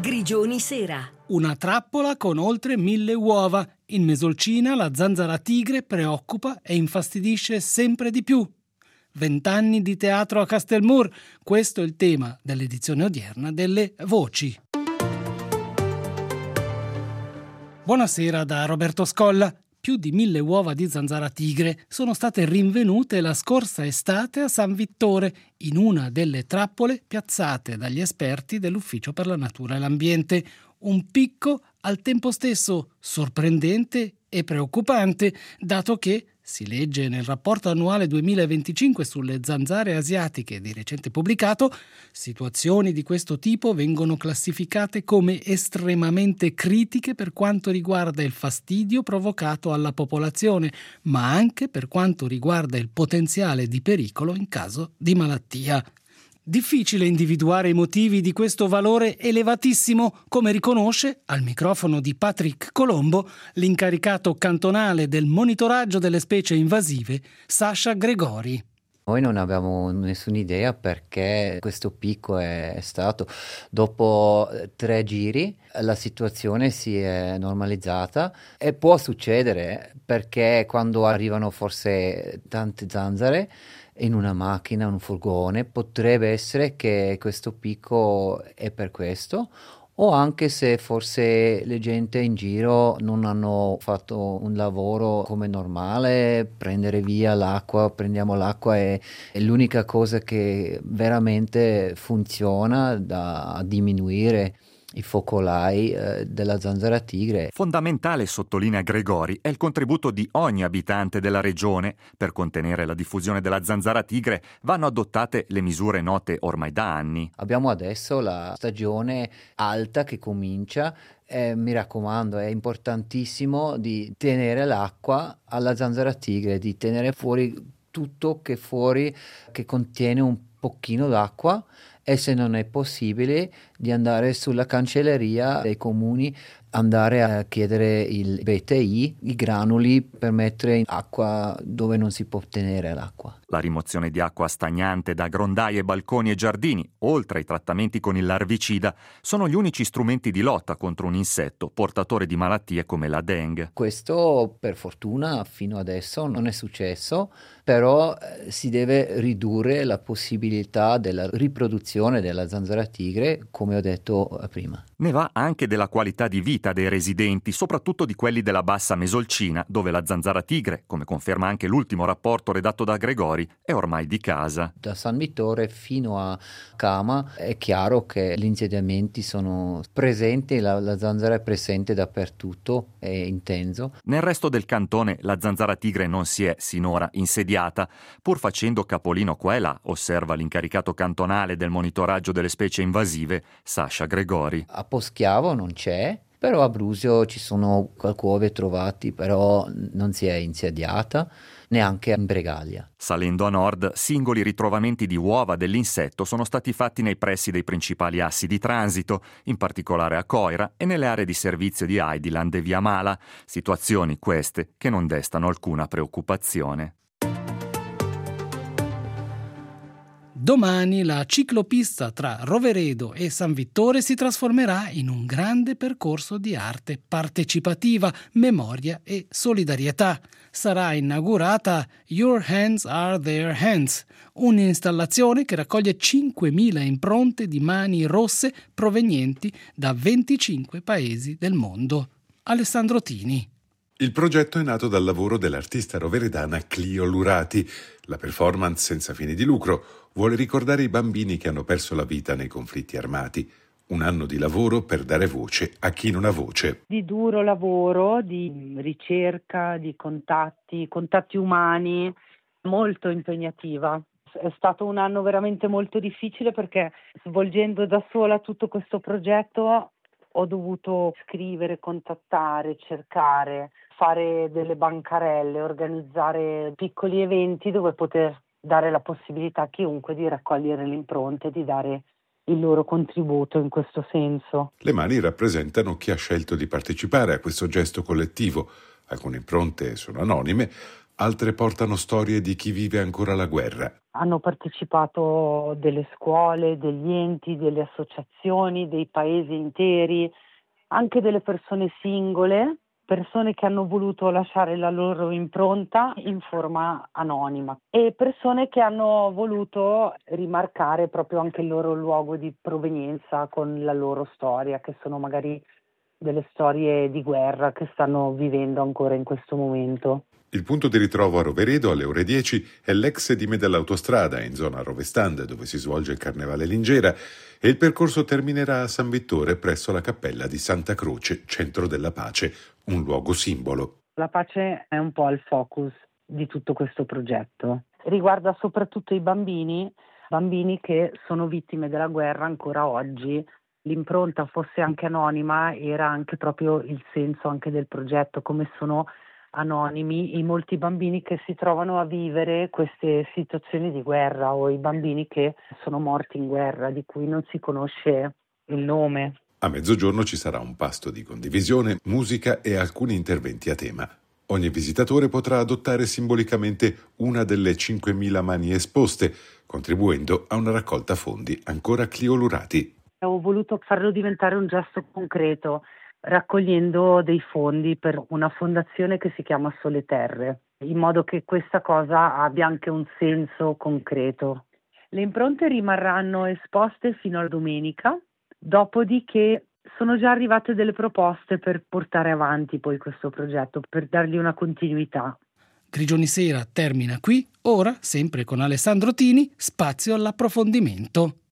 Grigioni Sera. Una trappola con oltre 1000 uova. In Mesolcina la zanzara tigre preoccupa e infastidisce sempre di più. 20 anni di teatro a Castelmur. Questo è il tema dell'edizione odierna delle Voci. Buonasera da Roberto Scolla. Più di 1000 uova di zanzara tigre sono state rinvenute la scorsa estate a San Vittore, in una delle trappole piazzate dagli esperti dell'Ufficio per la Natura e l'Ambiente. Un picco al tempo stesso sorprendente e preoccupante, dato che, si legge nel rapporto annuale 2025 sulle zanzare asiatiche di recente pubblicato, situazioni di questo tipo vengono classificate come estremamente critiche per quanto riguarda il fastidio provocato alla popolazione, ma anche per quanto riguarda il potenziale di pericolo in caso di malattia. Difficile individuare i motivi di questo valore elevatissimo, come riconosce, al microfono di Patrick Colombo, l'incaricato cantonale del monitoraggio delle specie invasive, Sasha Gregori. Noi non abbiamo nessuna idea perché questo picco è stato. Dopo 3 giri la situazione si è normalizzata e può succedere perché quando arrivano forse tante zanzare in una macchina, un furgone, potrebbe essere che questo picco è per questo, o anche se forse le gente in giro non hanno fatto un lavoro come normale, prendere via l'acqua, prendiamo l'acqua è l'unica cosa che veramente funziona da diminuire i focolai della zanzara tigre. Fondamentale, sottolinea Gregori, è il contributo di ogni abitante della regione. Per contenere la diffusione della zanzara tigre vanno adottate le misure note ormai da anni. Abbiamo adesso la stagione alta che comincia. Mi raccomando, è importantissimo di tenere l'acqua alla zanzara tigre, di tenere fuori tutto che contiene un pochino d'acqua, e se non è possibile di andare sulla cancelleria dei comuni, andare a chiedere il BTI, i granuli per mettere in acqua dove non si può tenere l'acqua. La rimozione di acqua stagnante da grondaie, balconi e giardini, oltre ai trattamenti con il larvicida, sono gli unici strumenti di lotta contro un insetto portatore di malattie come la Dengue. Questo per fortuna fino adesso non è successo, però si deve ridurre la possibilità della riproduzione della zanzara tigre, come ho detto prima. Ne va anche della qualità di vita dei residenti, soprattutto di quelli della bassa Mesolcina, dove la zanzara tigre, come conferma anche l'ultimo rapporto redatto da Gregori, è ormai di casa. Da San Vittore fino a Cama è chiaro che gli insediamenti sono presenti, la zanzara è presente dappertutto, è intenso. Nel resto del cantone la zanzara tigre non si è sinora insediata, pur facendo capolino qua e là, osserva l'incaricato cantonale del monitoraggio delle specie invasive, Sasha Gregori. A Poschiavo non c'è, però a Brusio ci sono qualche uova trovati, però non si è insediata, neanche in Bregaglia. Salendo a nord, singoli ritrovamenti di uova dell'insetto sono stati fatti nei pressi dei principali assi di transito, in particolare a Coira e nelle aree di servizio di Heideland e Via Mala, situazioni queste che non destano alcuna preoccupazione. Domani la ciclopista tra Roveredo e San Vittore si trasformerà in un grande percorso di arte partecipativa, memoria e solidarietà. Sarà inaugurata Your Hands Are Their Hands, un'installazione che raccoglie 5.000 impronte di mani rosse provenienti da 25 paesi del mondo. Alessandro Tini. Il progetto è nato dal lavoro dell'artista roveredana Clio Lurati. La performance senza fine di lucro vuole ricordare i bambini che hanno perso la vita nei conflitti armati. Un anno di lavoro per dare voce a chi non ha voce. Di duro lavoro, di ricerca, di contatti umani, molto impegnativa. È stato un anno veramente molto difficile perché svolgendo da sola tutto questo progetto ho dovuto scrivere, contattare, cercare, fare delle bancarelle, organizzare piccoli eventi dove poter dare la possibilità a chiunque di raccogliere le impronte, di dare il loro contributo in questo senso. Le mani rappresentano chi ha scelto di partecipare a questo gesto collettivo. Alcune impronte sono anonime, altre portano storie di chi vive ancora la guerra. Hanno partecipato delle scuole, degli enti, delle associazioni, dei paesi interi, anche delle persone singole, persone che hanno voluto lasciare la loro impronta in forma anonima e persone che hanno voluto rimarcare proprio anche il loro luogo di provenienza con la loro storia, che sono magari delle storie di guerra che stanno vivendo ancora in questo momento. Il punto di ritrovo a Roveredo alle ore 10 è l'ex Dime dell'autostrada in zona Rovestanda, dove si svolge il Carnevale Lingera, e il percorso terminerà a San Vittore presso la cappella di Santa Croce, centro della pace, un luogo simbolo. La pace è un po' il focus di tutto questo progetto. Riguarda soprattutto i bambini che sono vittime della guerra ancora oggi. L'impronta fosse anche anonima, era anche proprio il senso anche del progetto, come sono anonimi i molti bambini che si trovano a vivere queste situazioni di guerra o i bambini che sono morti in guerra, di cui non si conosce il nome. A mezzogiorno ci sarà un pasto di condivisione, musica e alcuni interventi a tema. Ogni visitatore potrà adottare simbolicamente una delle 5.000 mani esposte, contribuendo a una raccolta fondi ancora cliolurati. Ho voluto farlo diventare un gesto concreto, raccogliendo dei fondi per una fondazione che si chiama Sole Terre, in modo che questa cosa abbia anche un senso concreto. Le impronte rimarranno esposte fino a domenica, dopodiché sono già arrivate delle proposte per portare avanti poi questo progetto, per dargli una continuità. Grigioni Sera termina qui, ora, sempre con Alessandro Tini, spazio all'approfondimento.